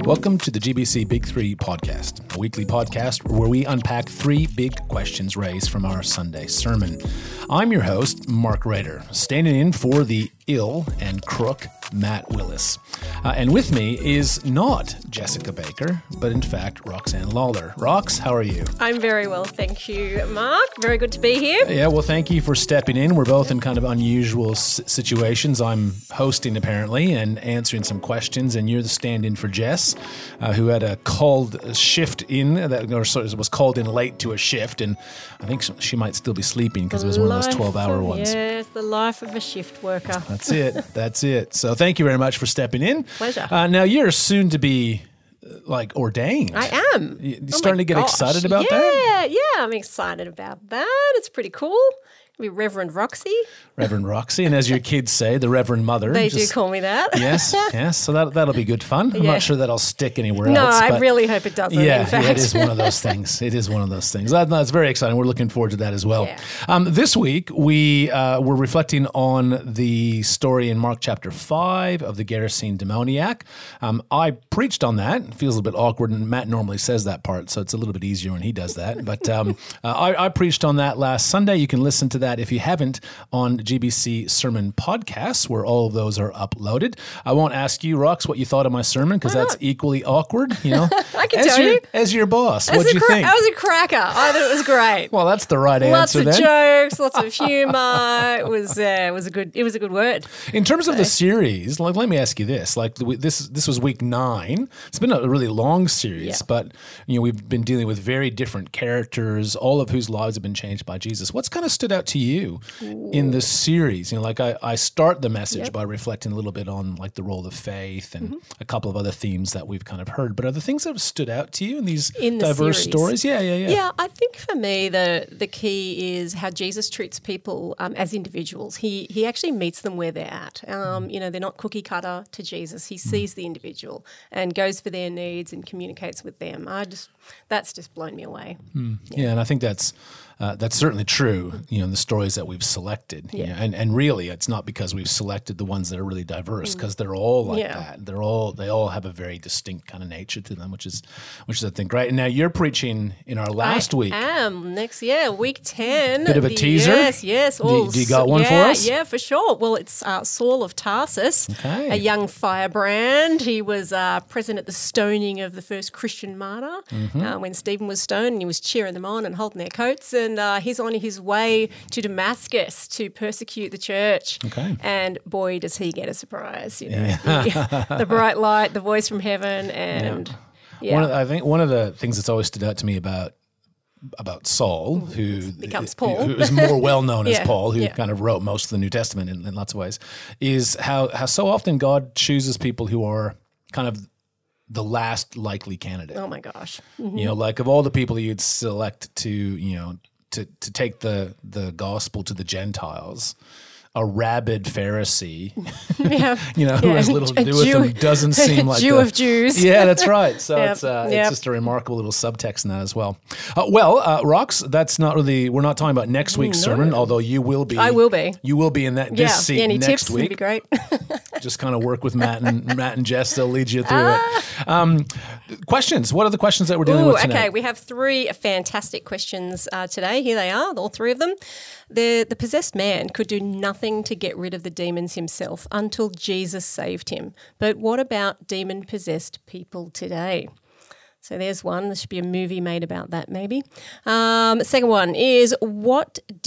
Welcome to the GBC Big Three podcast, a weekly podcast where we unpack three big questions raised from our Sunday sermon. I'm your host, Mark Rader, standing in for the ill and crook Matt Willis. And with me is not Jessica Baker, but in fact, Roxanne Lawler. Rox, how are you? I'm very well, thank you, Mark. Very good to be here. Yeah, well, thank you for stepping in. We're both in kind of unusual situations. I'm hosting, apparently, and answering some questions, and you're the stand-in for Jess, who had a called shift in, or was called in late to a shift, and I think she might still be sleeping because it was one of those 12-hour ones. Yes, the life of a shift worker. That's it. That's it. So thank you very much for stepping in. Pleasure. Now, you're soon to be ordained. I am. You starting to get excited about that? Yeah, I'm excited about that. It's pretty cool. Be Reverend Roxy. Reverend Roxy, and as your kids say, the Reverend Mother. They do call me that. Yes. So that'll be good fun. I'm not sure that'll stick anywhere else. No, I really hope it doesn't, in fact. Yeah, it is one of those things. That's very exciting. We're looking forward to that as well. Yeah. This week, we were reflecting on the story in Mark chapter 5 of the Gerasene demoniac. I preached on that. It feels a little bit awkward, and Matt normally says that part, so it's a little bit easier when he does that. But I preached on that last Sunday. You can listen to that if you haven't on GBC Sermon Podcasts, where all of those are uploaded. I won't ask you, Rox, what you thought of my sermon, because that's equally awkward. You know, I can tell you. As your boss, what'd you think? That was a cracker. I thought it was great. Well, that's the right answer then. Lots of jokes, lots of humor. It was a good word. In terms of the series, let me ask you this. This was week 9. It's been a really long series, but we've been dealing with very different characters, all of whose lives have been changed by Jesus. What's kind of stood out to you in this series? I start the message by reflecting a little bit on the role of faith and a couple of other themes that we've kind of heard. But are there things that have stood out to you in these diverse stories? Yeah. Yeah, I think for me the key is how Jesus treats people as individuals. He actually meets them where they're at. They're not cookie cutter to Jesus. He sees the individual and goes for their needs and communicates with them. That's just blown me away. Yeah, and I think that's certainly true, in the stories that we've selected. Yeah. And really, it's not because we've selected the ones that are really diverse, because they're all like that. They all have a very distinct kind of nature to them, which is I think great. And now you're preaching in our last week. I am week 10. Bit of a teaser. Yes. Do you got one for us? Yeah, for sure. Well, it's Saul of Tarsus, a young firebrand. He was present at the stoning of the first Christian martyr when Stephen was stoned, and he was cheering them on and holding their coats. And he's on his way to Damascus to persecute the church. Okay. And boy, does he get a surprise. The bright light, the voice from heaven. And I think one of the things that's always stood out to me about Saul, who becomes Paul, who is more well known as Paul, who kind of wrote most of the New Testament in lots of ways, is how so often God chooses people who are kind of the last likely candidate. Oh my gosh. Of all the people you'd select to take the gospel to the Gentiles, a rabid Pharisee, who has little to do with them, doesn't seem like Jew of Jews. Yeah, that's right. So it's just a remarkable little subtext in that as well. Rox, that's not really. We're not talking about next week's sermon, although you will be. I will be. You will be in this seat any next tips week. Would be great. Just kind of work with Matt and Jess. They'll lead you through it. Questions. What are the questions that we're dealing with tonight? Okay, we have 3 fantastic questions today. Here they are, all 3 of them. The possessed man could do nothing to get rid of the demons himself until Jesus saved him. But what about demon-possessed people today? So there's one. There should be a movie made about that maybe. Second one is why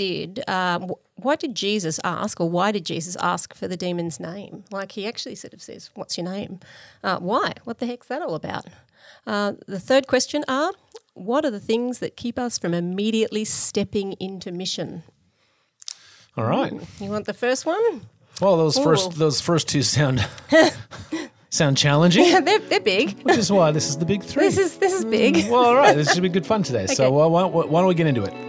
did Jesus ask for the demon's name? He actually sort of says, what's your name? Why? What the heck's that all about? The third question what are the things that keep us from immediately stepping into mission? All right. You want the first one? Well, those first 2 sound challenging. Yeah, they're big. Which is why this is the big 3. This is big. Well, all right. This should be good fun today. Okay. So why don't we get into it?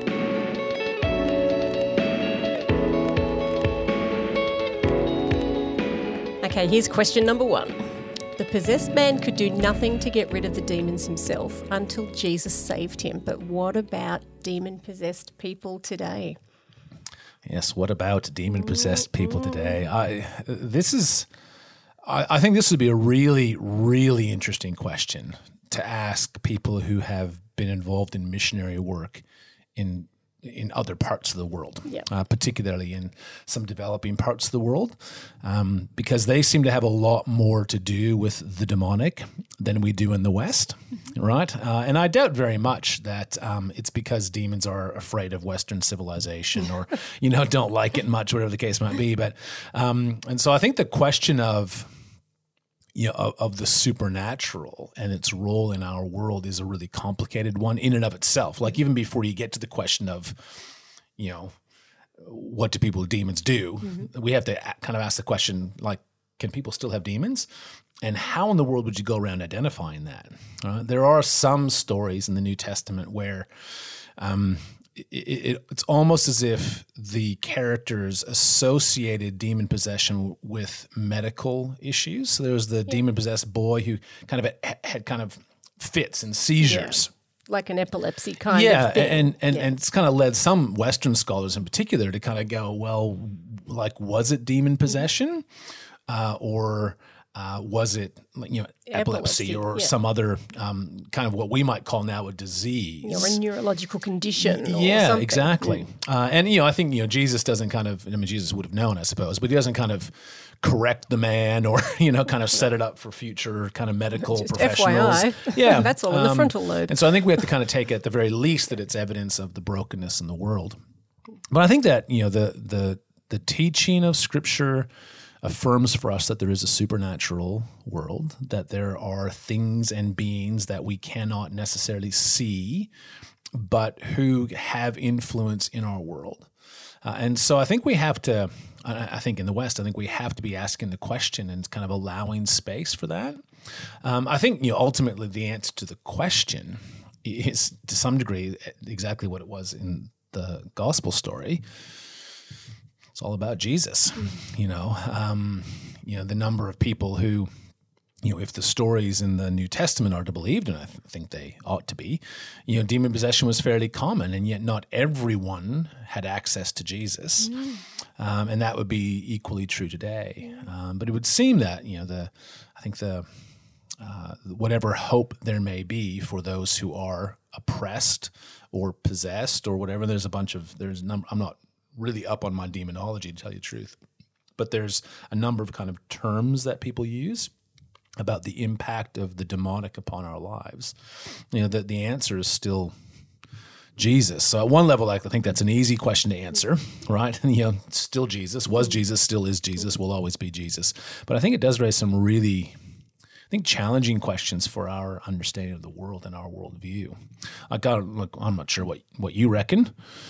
Okay, here's question number 1. The possessed man could do nothing to get rid of the demons himself until Jesus saved him. But what about demon-possessed people today? Yes, what about demon-possessed people today? I think this would be a really, really interesting question to ask people who have been involved in missionary work in other parts of the world, particularly in some developing parts of the world, because they seem to have a lot more to do with the demonic than we do in the West, right? And I doubt very much that it's because demons are afraid of Western civilization or, don't like it much, whatever the case might be. But and so I think the question of the supernatural and its role in our world is a really complicated one in and of itself. Like even before you get to the question of, what do people with demons do? We have to kind of ask the question, like, can people still have demons? And how in the world would you go around identifying that? There are some stories in the New Testament where it's almost as if the characters associated demon possession with medical issues. So there was the demon-possessed boy who kind of had kind of fits and seizures. Yeah. Like an epilepsy kind of thing. And it's kind of led some Western scholars in particular to kind of go, well, like, was it demon possession? Or was it epilepsy or some other kind of what we might call now a disease or a neurological condition? Yeah, something. Exactly. And I think Jesus doesn't kind of. Jesus would have known, I suppose, but he doesn't kind of correct the man or kind of set it up for future kind of medical just professionals. FYI. Yeah, that's all in the frontal lobe. And so I think we have to kind of take at the very least that it's evidence of the brokenness in the world. But I think that the teaching of Scripture affirms for us that there is a supernatural world, that there are things and beings that we cannot necessarily see, but who have influence in our world. And so I think we have to, I think in the West, I think we have to be asking the question and kind of allowing space for that. I think ultimately the answer to the question is to some degree exactly what it was in the gospel story. It's all about Jesus, the number of people who, if the stories in the New Testament are to be believed, and I think they ought to be, demon possession was fairly common, and yet not everyone had access to Jesus. And that would be equally true today. But it would seem that, whatever hope there may be for those who are oppressed or possessed or whatever, I'm not really up on my demonology, to tell you the truth. But there's a number of kind of terms that people use about the impact of the demonic upon our lives. That the answer is still Jesus. So at one level, I think that's an easy question to answer, right? Still Jesus, was Jesus, still is Jesus, will always be Jesus. But I think it does raise some really, challenging questions for our understanding of the world and our worldview. I'm not sure what you reckon.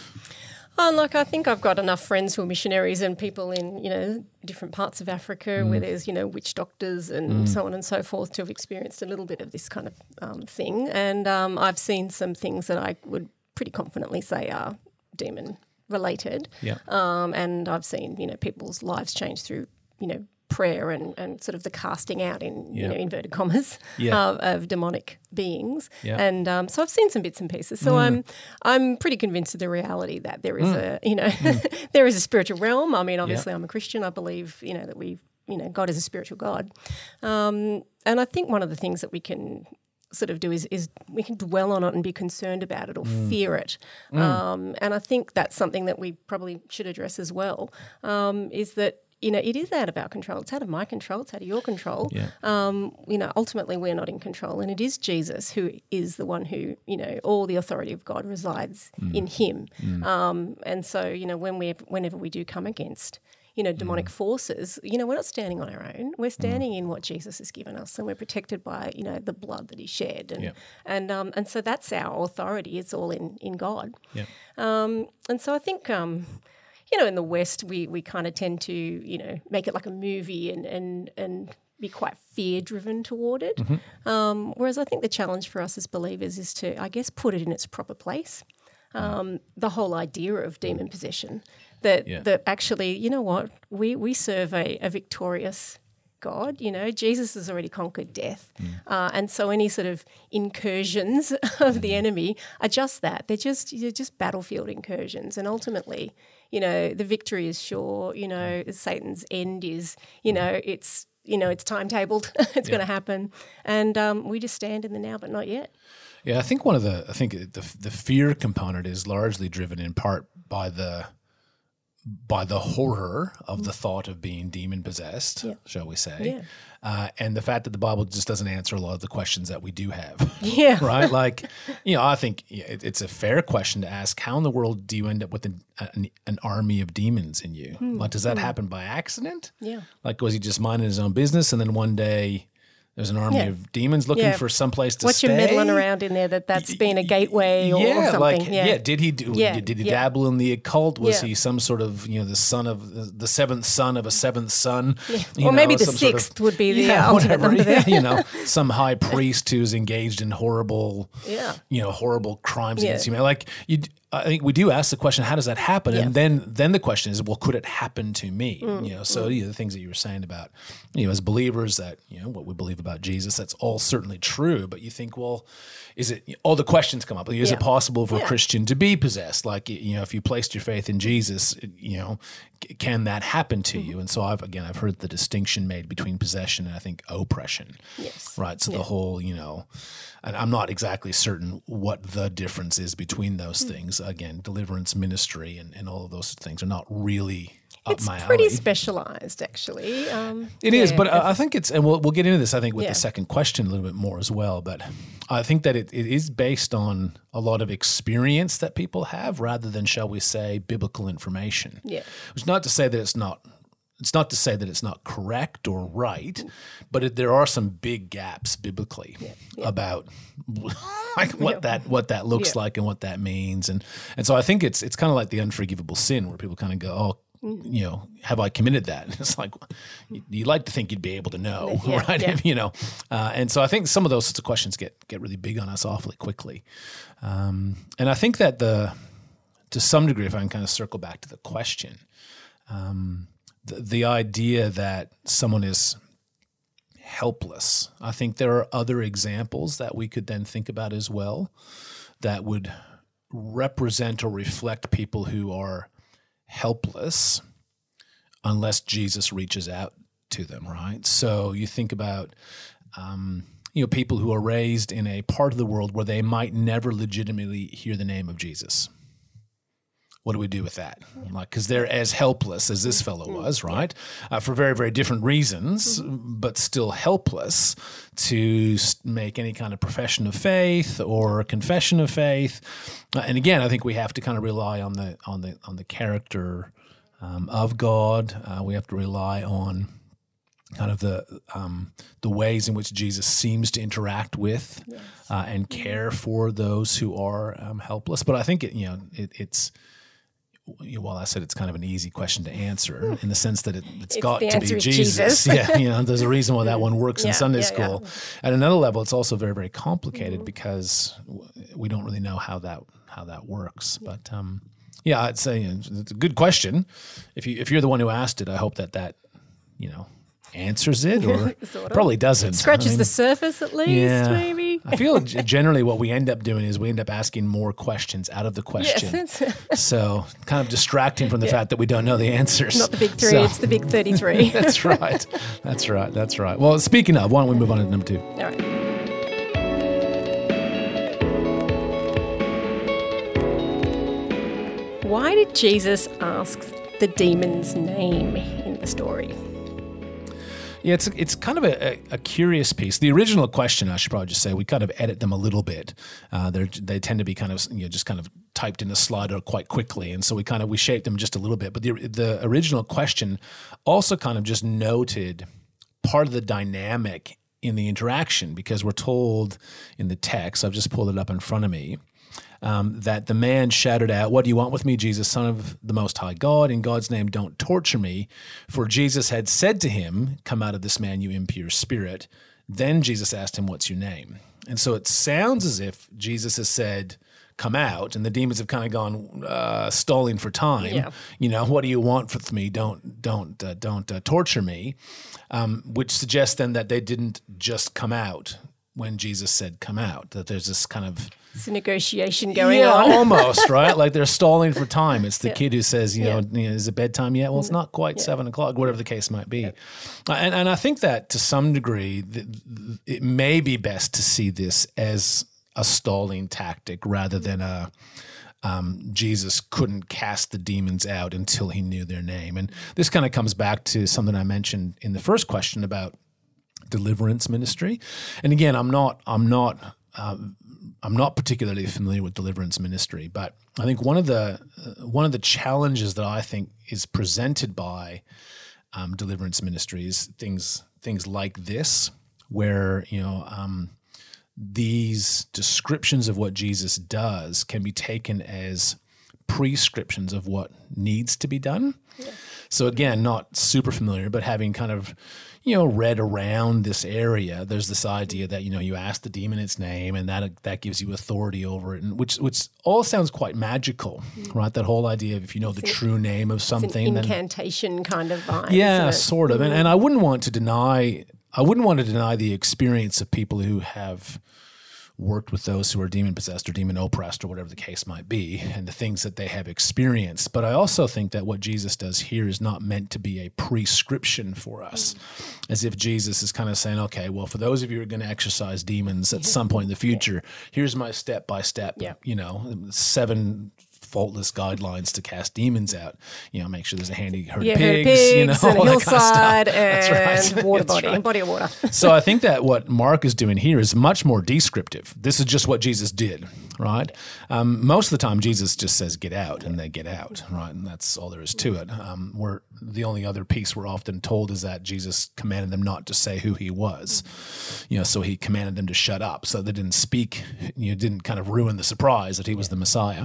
I think I've got enough friends who are missionaries and people in, different parts of Africa where there's, witch doctors and so on and so forth to have experienced a little bit of this kind of thing. And I've seen some things that I would pretty confidently say are demon related. Yeah. And I've seen, people's lives change through, prayer and sort of the casting out in inverted commas of demonic beings. Yeah. And so I've seen some bits and pieces. So I'm pretty convinced of the reality that there is there is a spiritual realm. I mean, obviously I'm a Christian. I believe, that God is a spiritual God. And I think one of the things that we can sort of do is we can dwell on it and be concerned about it or fear it. And I think that's something that we probably should address as well, is that it is out of our control. It's out of my control. It's out of your control. Yeah. Ultimately we're not in control, and it is Jesus who is the one who, all the authority of God resides in him. And so, whenever we do come against, demonic forces, we're not standing on our own. We're standing in what Jesus has given us, and we're protected by, the blood that he shed. And so that's our authority. It's all in God. Yeah. And so I think, in the West, we kind of tend to, make it like a movie and be quite fear-driven toward it. Whereas I think the challenge for us as believers is to, I guess, put it in its proper place. The whole idea of demon possession, that actually, we serve a victorious God. Jesus has already conquered death. And so any sort of incursions of the enemy are just that. They're just battlefield incursions. And ultimately, the victory is sure, Satan's end is, it's it's timetabled, it's going to happen. And we just stand in the now, but not yet. Yeah, I think the fear component is largely driven in part by the horror of the thought of being demon possessed, shall we say, and the fact that the Bible just doesn't answer a lot of the questions that we do have. Yeah, right. Like, I think it's a fair question to ask: how in the world do you end up with an army of demons in you? Like, does that happen by accident? Yeah. Like, was he just minding his own business, and then one day there's an army of demons looking for some place to stay? What you're meddling around in there that's been a gateway or something. Did he dabble in the occult? Was he some sort of, the son of the seventh son of a seventh son? Yeah. Or maybe the sixth would be the ultimate number there. Some high priest who's engaged in horrible, horrible crimes against humanity. Like, I think we do ask the question, how does that happen? And then the question is, well, could it happen to me? So the things that you were saying about, as believers that, what we believe about Jesus, that's all certainly true. But you think, well, is it, all the questions come up. Is it possible for a Christian to be possessed? Like, if you placed your faith in Jesus, can that happen to you? And so I've heard the distinction made between possession and I think oppression. Yes. Right. So the whole, and I'm not exactly certain what the difference is between those things. Again, deliverance ministry and all of those things are not really up my alley. It's pretty specialized, actually. It is, but I think it's, and we'll get into this, I think, with the second question a little bit more as well. But I think that it is based on a lot of experience that people have rather than, shall we say, biblical information. Yeah. Which is not to say that it's not. It's not to say that it's not correct or right, but there are some big gaps biblically about like what that looks like and what that means, and so I think it's kind of like the unforgivable sin where people kind of go, have I committed that? And it's like you like to think you'd be able to know, right? Yeah. And so I think some of those sorts of questions get really big on us awfully quickly, and I think that to some degree, if I can kind of circle back to the question. The idea that someone is helpless, I think there are other examples that we could then think about as well that would represent or reflect people who are helpless unless Jesus reaches out to them, right? So you think about people who are raised in a part of the world where they might never legitimately hear the name of Jesus. What do we do with that? Like, because they're as helpless as this fellow was, right? For very, very different reasons, but still helpless to make any kind of profession of faith or confession of faith. And again, I think we have to kind of rely on the character of God. We have to rely on kind of the ways in which Jesus seems to interact with and care for those who are helpless. But I think it's. Well, I said it's kind of an easy question to answer in the sense that it's got to be Jesus. There's a reason why that one works in Sunday school. At another level, it's also very, very complicated because we don't really know how that works. But I'd say it's a good question. If you're the one who asked it, I hope that answers it, or probably doesn't. Scratches the surface at least, maybe. I feel generally what we end up doing is we end up asking more questions out of the question. Yes. So kind of distracting from the fact that we don't know the answers. Not the big three, it's the big 33. That's right. Well, speaking of, why don't we move on to number 2? All right. Why did Jesus ask the demon's name in the story? Yeah, it's kind of a curious piece. The original question, I should probably just say, we kind of edit them a little bit. They tend to be kind of just kind of typed in a slider quite quickly, and so we shaped them just a little bit. But the original question also kind of just noted part of the dynamic in the interaction, because we're told in the text, I've just pulled it up in front of me, that the man shouted out, "What do you want with me, Jesus, Son of the Most High God? In God's name, don't torture me." For Jesus had said to him, "Come out of this man, you impure spirit." Then Jesus asked him, "What's your name?" And so it sounds as if Jesus has said, "Come out," and the demons have kind of gone stalling for time. Yeah. What do you want with me? Don't torture me, which suggests then that they didn't just come out. when Jesus said, "Come out," that there's this kind of it's a negotiation going on. Almost, right? Like they're stalling for time. It's the kid who says, you know, is it bedtime yet? Well, it's not quite 7 o'clock, whatever the case might be. And I think that to some degree, it may be best to see this as a stalling tactic rather than Jesus couldn't cast the demons out until he knew their name. And this kind of comes back to something I mentioned in the first question about deliverance ministry. And again, I'm not particularly familiar with deliverance ministry, but I think one of the challenges that I think is presented by deliverance ministry is things like this, where these descriptions of what Jesus does can be taken as prescriptions of what needs to be done. Yeah. So again, not super familiar, but having kind of read around this area, there's this idea that, you ask the demon its name and that gives you authority over it, and which all sounds quite magical, right? That whole idea of if you know the true name of something. It's an incantation kind of vibe. Yeah, sort of. And I wouldn't want to deny the experience of people who have worked with those who are demon-possessed or demon-oppressed or whatever the case might be, and the things that they have experienced. But I also think that what Jesus does here is not meant to be a prescription for us, as if Jesus is kind of saying, okay, well, for those of you who are going to exorcise demons at some point in the future, here's my step-by-step, 7 faultless guidelines to cast demons out. Make sure there's a handy herd of pigs, and a hillside, and water body, body of water. So I think that what Mark is doing here is much more descriptive. This is just what Jesus did, right? Most of the time, Jesus just says, "Get out," and they get out, right? And that's all there is to it. The only other piece we're often told is that Jesus commanded them not to say who he was. So he commanded them to shut up, so they didn't speak. Didn't kind of ruin the surprise that he was the Messiah.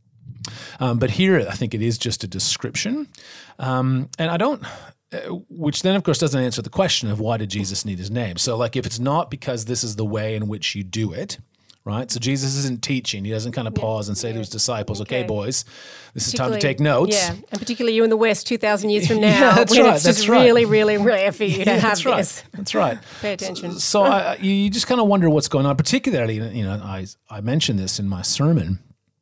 But here, I think it is just a description. And I don't, which then, of course, doesn't answer the question of why did Jesus need his name? So, like, if it's not because this is the way in which you do it, right? So Jesus isn't teaching. He doesn't kind of pause and say to his disciples, okay, boys, this is time to take notes. Yeah, and particularly you in the West 2,000 years from now, it's just really, really rare for you to have this. That's right. Pay attention. So you just kind of wonder what's going on, particularly, I mentioned this in my sermon.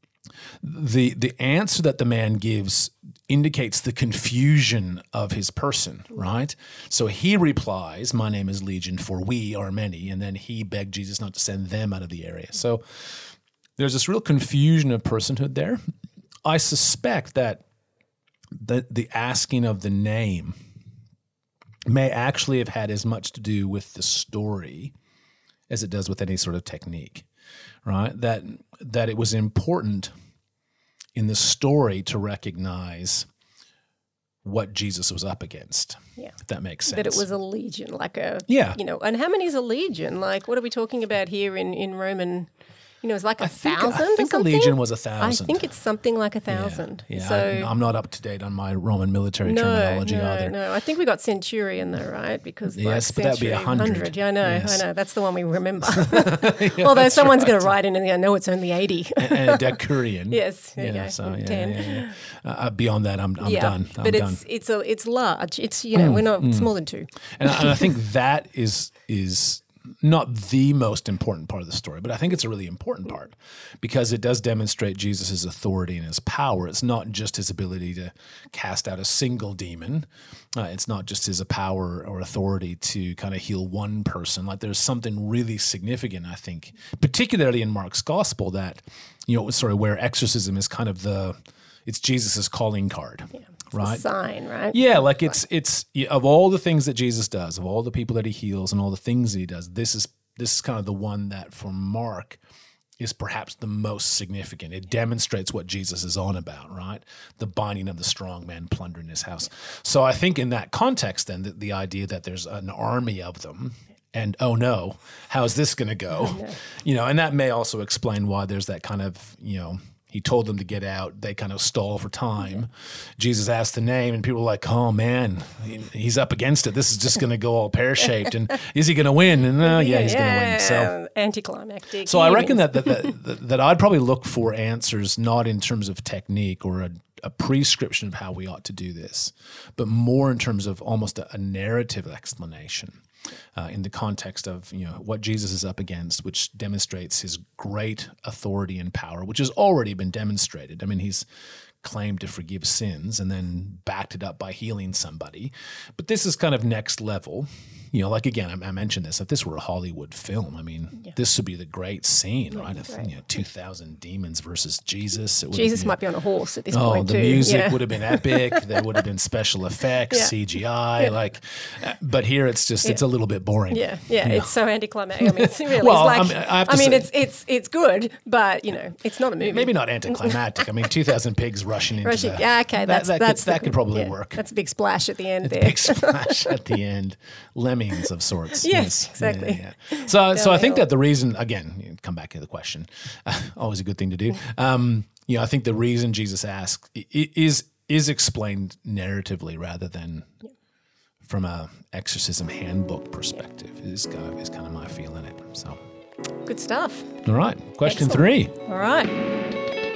The answer that the man gives indicates the confusion of his person, right? So he replies, "My name is Legion, for we are many," and then he begged Jesus not to send them out of the area. So there's this real confusion of personhood there. I suspect that the asking of the name may actually have had as much to do with the story as it does with any sort of technique, right? That it was important in the story to recognize what Jesus was up against, if that makes sense. That it was a legion, and how many is a legion? Like, what are we talking about here in Roman? It's like 1,000 I think or a legion was 1,000. I think it's something like 1,000. Yeah. So, I'm not up to date on my Roman military terminology either. No, I think we got centurion though, right? Because yes, but that'd be 100. Yeah, I know. That's the one we remember. Although someone's going to write in and I know it's only 80. And a decurion. Yes. So 10. Beyond that, I'm done. But it's large. It's we're not. It's more than 2. And I think that is not the most important part of the story, but I think it's a really important part because it does demonstrate Jesus' authority and his power. It's not just his ability to cast out a single demon. It's not just his power or authority to kind of heal one person. Like, there's something really significant, I think, particularly in Mark's gospel, that, sort of where exorcism is kind of it's Jesus' calling card. Yeah. Right? Sign, right? Yeah, like it's of all the things that Jesus does, of all the people that he heals and all the things that he does, this is kind of the one that for Mark is perhaps the most significant. It demonstrates what Jesus is on about, right? The binding of the strong man plundering his house. So I think in that context then, the idea that there's an army of them and, oh no, how's this going to go? And that may also explain why there's that kind of, he told them to get out. They kind of stall for time. Yeah. Jesus asked the name, and people were like, oh, man, he's up against it. This is just going to go all pear-shaped. And is he going to win? And he's going to win. So anticlimactic. So I reckon that I'd probably look for answers not in terms of technique or a prescription of how we ought to do this, but more in terms of almost a narrative explanation. in the context of what Jesus is up against, which demonstrates his great authority and power, which has already been demonstrated. I mean, he's claimed to forgive sins and then backed it up by healing somebody. But this is kind of next level. Like again, I mentioned this. If this were a Hollywood film, I mean, this would be the great scene, right? If 2,000 demons versus Jesus. Jesus might be on a horse at this point too. The music would have been epic. There would have been special effects, CGI. But here it's just it's a little bit boring. Yeah. It's so anticlimactic. I mean, it's really. Well, it's good, but it's not a movie. Maybe not anticlimactic. I mean, 2,000 pigs rushing into that could probably work. That's a big splash at the end. Big splash at the end. Lemmings of sorts. Yes, exactly. Yeah. So I think that the reason, again, come back to the question, always a good thing to do. I think the reason Jesus asked is explained narratively rather than from a exorcism handbook perspective. Is kind of my feel in it. So good stuff. All right, question 3. All right.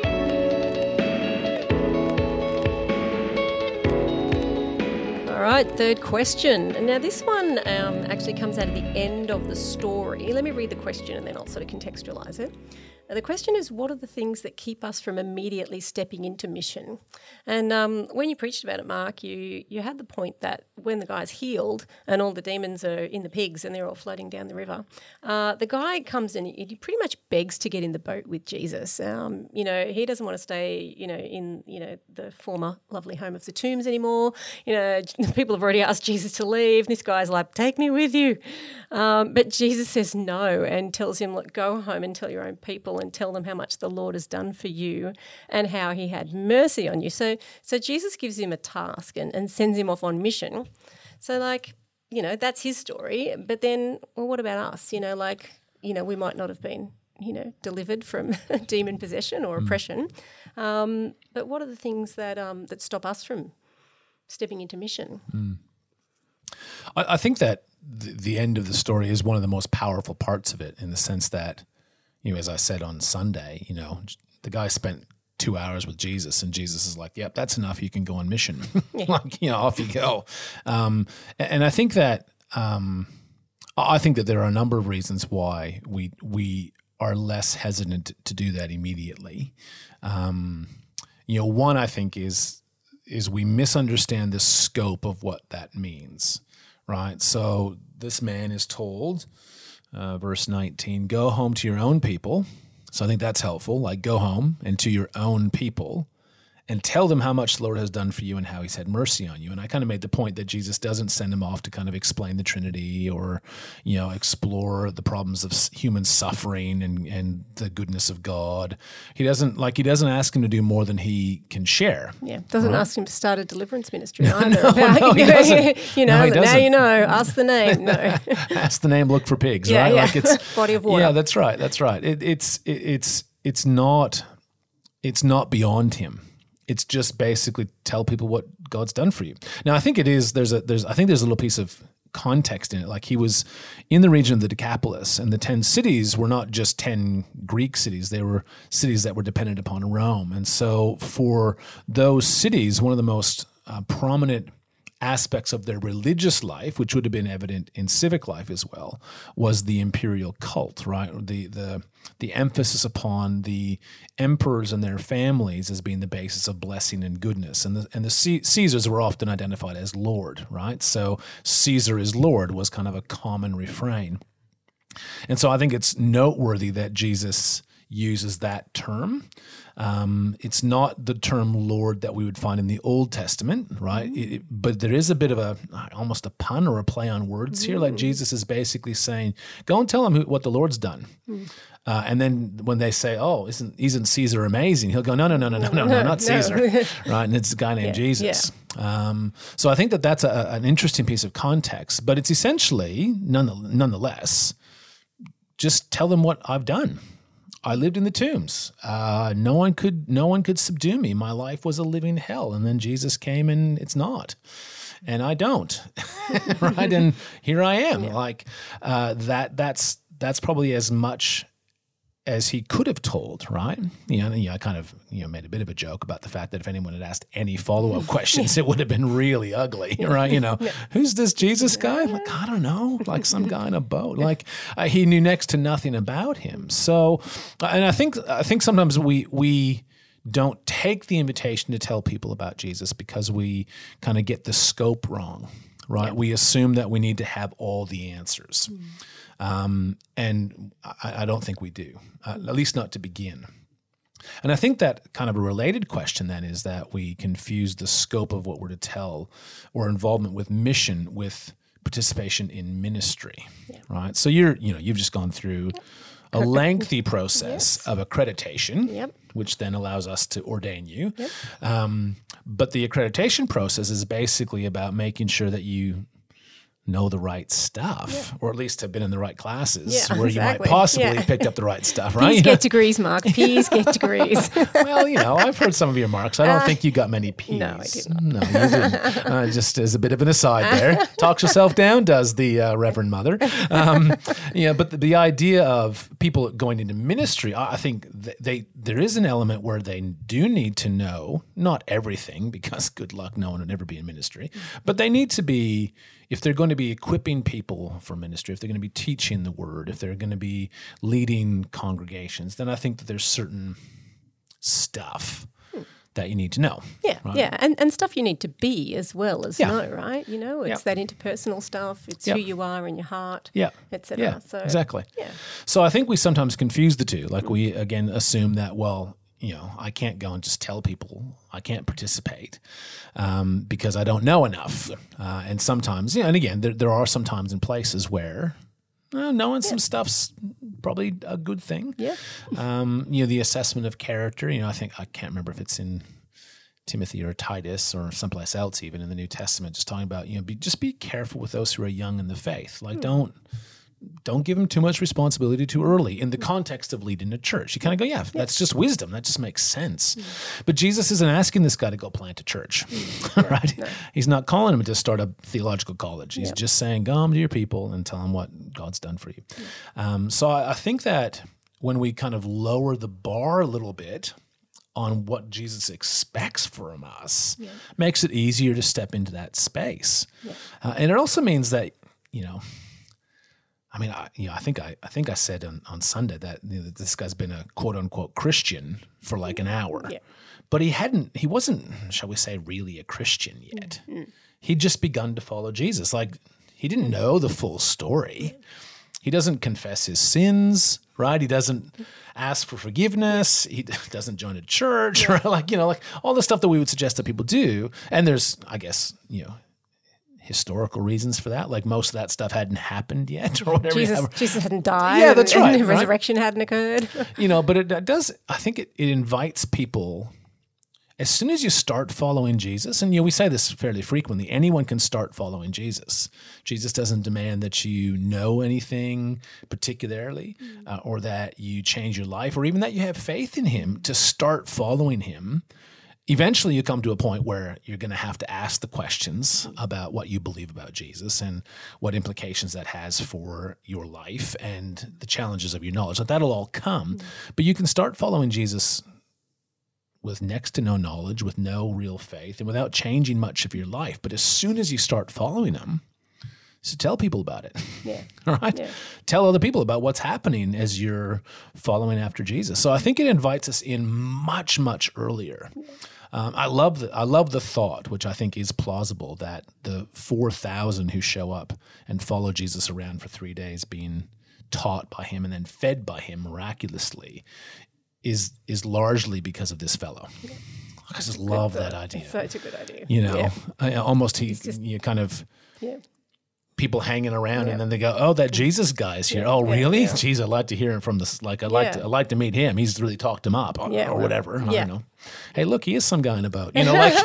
All right, third question. Now, this one actually comes out of the end of the story. Let me read the question and then I'll sort of contextualize it. The question is, what are the things that keep us from immediately stepping into mission? And when you preached about it, Mark, you had the point that when the guy's healed and all the demons are in the pigs and they're all floating down the river, the guy comes in, he pretty much begs to get in the boat with Jesus. He doesn't want to stay, in the former lovely home of the tombs anymore. People have already asked Jesus to leave. This guy's like, take me with you. But Jesus says no and tells him, look, go home and tell your own people and tell them how much the Lord has done for you and how he had mercy on you. So Jesus gives him a task and sends him off on mission. So that's his story. But then, well, what about us? We might not have been, delivered from demon possession or oppression. But what are the things that stop us from stepping into mission? I think that the end of the story is one of the most powerful parts of it, in the sense that, as I said on Sunday, the guy spent 2 hours with Jesus and Jesus is like, yep, that's enough. You can go on mission. Off you go. And I think that there are a number of reasons why we are less hesitant to do that immediately. One, I think, is we misunderstand the scope of what that means, right? So this man is told, verse 19, go home to your own people. So I think that's helpful. Like, go home and to your own people and tell them how much the Lord has done for you and how he's had mercy on you. And I kind of made the point that Jesus doesn't send him off to kind of explain the Trinity or, explore the problems of human suffering and the goodness of God. He doesn't ask him to do more than he can share. Yeah, doesn't ask him to start a deliverance ministry either. No, he doesn't. He doesn't. Now you know, ask the name. No. Ask the name, look for pigs, right? Yeah. Like it's body of water. Yeah, that's right. It's not beyond him. It's just basically tell people what God's done for you. Now, I think there's a little piece of context in it. Like, he was in the region of the Decapolis, and the 10 cities were not just 10 Greek cities. They were cities that were dependent upon Rome. And so for those cities, one of the most prominent aspects of their religious life, which would have been evident in civic life as well, was the imperial cult, right? The emphasis upon the emperors and their families as being the basis of blessing and goodness. And the Caesars were often identified as Lord, right? So Caesar is Lord was kind of a common refrain. And so I think it's noteworthy that Jesus uses that term. It's not the term Lord that we would find in the Old Testament, right? But there is a bit of almost a pun or a play on words here. Like, Jesus is basically saying, go and tell them what the Lord's done. And then when they say, oh, isn't Caesar amazing? He'll go, no, not Caesar, right? And it's a guy named Jesus. Yeah. So I think that's an interesting piece of context, but it's essentially, nonetheless, just tell them what I've done. I lived in the tombs. No one could subdue me. My life was a living hell. And then Jesus came, and it's not. And I don't. Right? And here I am. Yeah. Like, that's probably as much as he could have told, right? I kind of made a bit of a joke about the fact that if anyone had asked any follow-up questions, it would have been really ugly, right? Who's this Jesus guy? Like, I don't know, like some guy in a boat. Like he knew next to nothing about him. So, and I think sometimes we don't take the invitation to tell people about Jesus because we kind of get the scope wrong, right? Yeah. We assume that we need to have all the answers. And I don't think we do, at least not to begin. And I think that kind of a related question then is that we confuse the scope of what we're to tell or involvement with mission with participation in ministry, right? So you've just gone through a lengthy process of accreditation, which then allows us to ordain you. But the accreditation process is basically about making sure that you know the right stuff, or at least have been in the right classes where you might possibly picked up the right stuff, right? Please get degrees, Mark. Please get degrees. Well, I've heard some of your marks. I don't think you got many P's. No, I did not. No, you didn't. Just as a bit of an aside there. Talks yourself down, does the Reverend Mother. But the idea of people going into ministry, I think there is an element where they do need to know, not everything, because good luck, no one would ever be in ministry, but they need to be, if they're going to be equipping people for ministry, if they're going to be teaching the word, if they're going to be leading congregations, then I think that there's certain stuff that you need to know. Yeah, and stuff you need to be as well as know, right? It's that interpersonal stuff. It's who you are in your heart, etc. Yeah, so, exactly. Yeah. So I think we sometimes confuse the two. Like we, again, assume that, I can't go and just tell people I can't participate because I don't know enough. And sometimes, and again, there are some times and places where knowing some stuff's probably a good thing. Yeah. The assessment of character, I can't remember if it's in Timothy or Titus or someplace else even in the New Testament, just talking about, just be careful with those who are young in the faith. Like don't give them too much responsibility too early in the context of leading a church. You kind of go, that's just wisdom. That just makes sense. But Jesus isn't asking this guy to go plant a church, right? No. He's not calling him to start a theological college. He's just saying, go home to your people and tell them what God's done for you. So I think that when we kind of lower the bar a little bit on what Jesus expects from us, makes it easier to step into that space. And it also means that, I think I said on Sunday that this guy's been a quote unquote Christian for like an hour, but he wasn't, shall we say, really a Christian yet. He'd just begun to follow Jesus. Like he didn't know the full story. He doesn't confess his sins, right? He doesn't ask for forgiveness. He doesn't join a church, right? Like all the stuff that we would suggest that people do. And there's, I guess, historical reasons for that. Like most of that stuff hadn't happened yet or whatever. Jesus hadn't died. Yeah, that's right. And the resurrection hadn't occurred. But it does, I think it invites people, as soon as you start following Jesus, and we say this fairly frequently, anyone can start following Jesus. Jesus doesn't demand that you know anything particularly or that you change your life or even that you have faith in him to start following him. Eventually you come to a point where you're going to have to ask the questions about what you believe about Jesus and what implications that has for your life and the challenges of your knowledge. That'll all come. But you can start following Jesus with next to no knowledge, with no real faith, and without changing much of your life. But as soon as you start following him, so tell people about it. All right? Yeah. Tell other people about what's happening as you're following after Jesus. So I think it invites us in much, much earlier. I love the thought, which I think is plausible, that the 4,000 who show up and follow Jesus around for 3 days, being taught by him and then fed by him miraculously, is largely because of this fellow. I just love that idea. It's such a good idea. Almost people hanging around and then they go, oh, that Jesus guy's here. Oh, really? Geez, I'd like to hear him from this. Like, I'd like to meet him. He's really talked him up or whatever. I don't know. Hey, look, he is some guy in a boat. He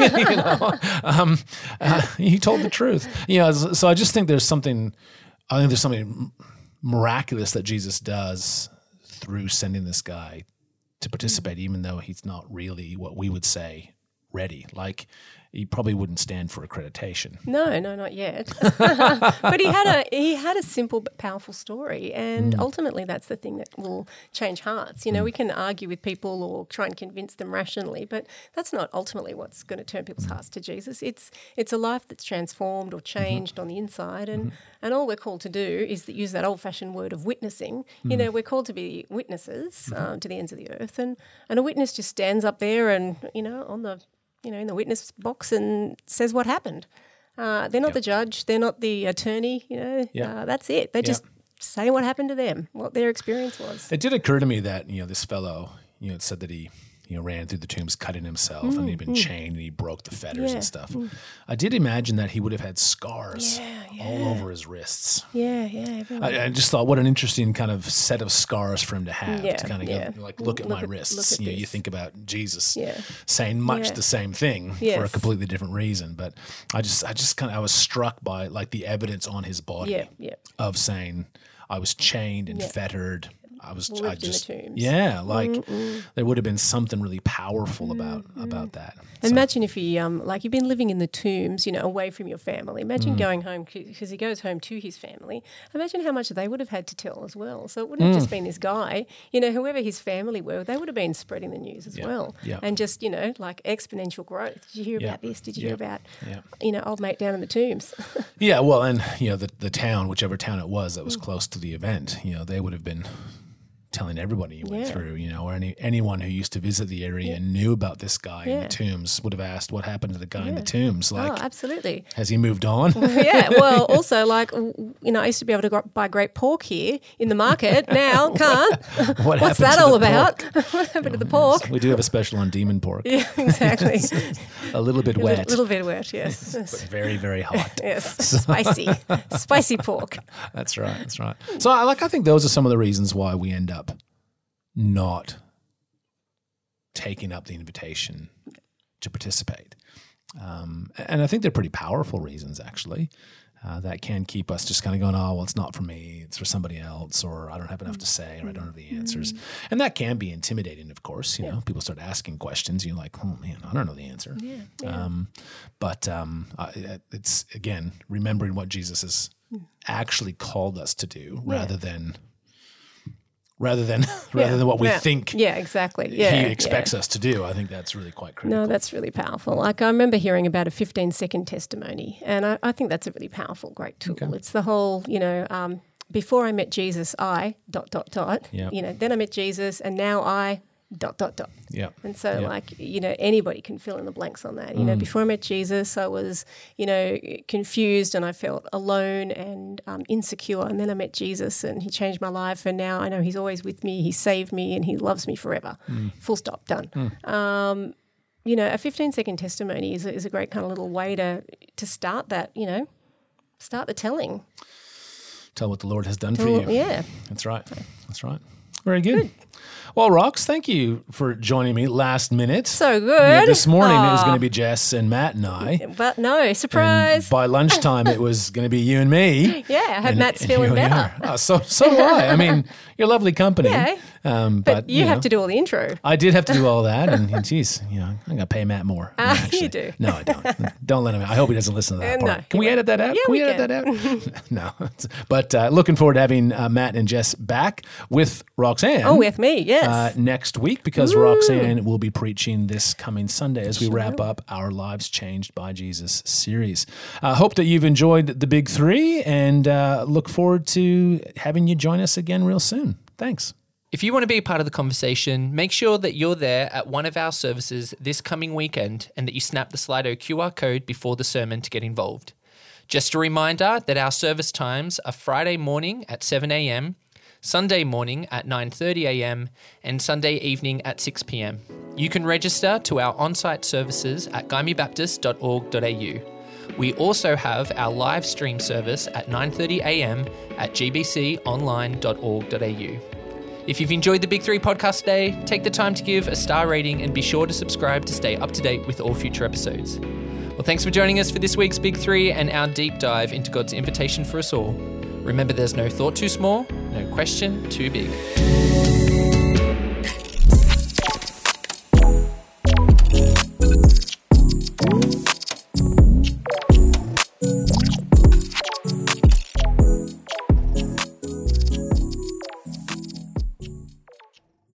told the truth. So I just think there's something miraculous that Jesus does through sending this guy to participate, even though he's not really what we would say ready. Like, he probably wouldn't stand for accreditation. No, not yet. But he had a simple but powerful story, and ultimately that's the thing that will change hearts. We can argue with people or try and convince them rationally, but that's not ultimately what's going to turn people's hearts to Jesus. It's a life that's transformed or changed on the inside, and all we're called to do is use that old-fashioned word of witnessing. We're called to be witnesses to the ends of the earth, and a witness just stands up there and on the in the witness box and says what happened. They're not the judge. They're not the attorney. That's it. They just say what happened to them, what their experience was. It did occur to me that this fellow, it said that he ran through the tombs cutting himself and he'd been chained and he broke the fetters and stuff. I did imagine that he would have had scars all over his wrists. I just thought what an interesting kind of set of scars for him to have to kind of go, look at my wrists. You think about Jesus saying much the same thing for a completely different reason. But I was struck by like the evidence on his body of saying I was chained and fettered. In the tombs. There would have been something really powerful about that. Imagine if he, you've been living in the tombs, away from your family. Imagine going home, because he goes home to his family. Imagine how much they would have had to tell as well. So it wouldn't have just been this guy. Whoever his family were, they would have been spreading the news as well. And just, like exponential growth. Did you hear about this? Did you hear about, old mate down in the tombs? And, the town, whichever town it was that was close to the event, they would have been telling everybody you went through, or anyone who used to visit the area and knew about this guy in the tombs would have asked what happened to the guy in the tombs. Absolutely. Has he moved on? Well, also, I used to be able to buy great pork here in the market. Now, can't. What's that all about? What happened to the pork? We do have a special on demon pork. Yeah, exactly. A little bit wet. A little bit wet, yes. But very, very hot. Yes, spicy. Spicy pork. That's right. So I think those are some of the reasons why we end up not taking up the invitation to participate. And I think they're pretty powerful reasons, actually, that can keep us just kind of going, oh, well, it's not for me, it's for somebody else, or I don't have enough to say, or I don't have the answers. And that can be intimidating, of course. People start asking questions. You're like, oh, man, I don't know the answer. But it's, again, remembering what Jesus has actually called us to do rather than what we think he expects us to do. I think that's really quite critical. No, that's really powerful. I remember hearing about a 15-second testimony, and I think that's a really powerful, great tool. Okay. It's the whole, before I met Jesus, I ... Then I met Jesus, and now I ... Yeah. And so anybody can fill in the blanks on that. Before I met Jesus, I was, confused and I felt alone and insecure. And then I met Jesus and he changed my life. And now I know he's always with me. He saved me and he loves me forever. Full stop, done. A 15-second testimony is a great kind of little way to start that, start the telling. Tell what the Lord has done for you. Yeah. That's right. Very good. Well, Rox, thank you for joining me last minute. So good. This morning it was going to be Jess and Matt and I. But no, surprise. And by lunchtime it was going to be you and me. Yeah, I hope Matt's feeling better. Oh, so do I. I mean, you're lovely company. Yeah. But you have to do all the intro. I did have to do all that, and geez, I'm going to pay Matt more. You do. No, I don't. Don't let him. I hope he doesn't listen to that part. No, can we edit that out? Yeah, can we edit that out? No. But looking forward to having Matt and Jess back with Roxanne. Oh, with me, yes. Next week, because Roxanne will be preaching this coming Sunday as we wrap up our Lives Changed by Jesus series. Hope that you've enjoyed the Big Three, and look forward to having you join us again real soon. Thanks. If you want to be a part of the conversation, make sure that you're there at one of our services this coming weekend and that you snap the Slido QR code before the sermon to get involved. Just a reminder that our service times are Friday morning at 7 a.m, Sunday morning at 9:30 a.m, and Sunday evening at 6 p.m. You can register to our on-site services at guymebaptist.org.au. We also have our live stream service at 9:30 a.m. at gbconline.org.au. If you've enjoyed the Big Three podcast today, take the time to give a star rating and be sure to subscribe to stay up to date with all future episodes. Well, thanks for joining us for this week's Big Three and our deep dive into God's invitation for us all. Remember, there's no thought too small, no question too big.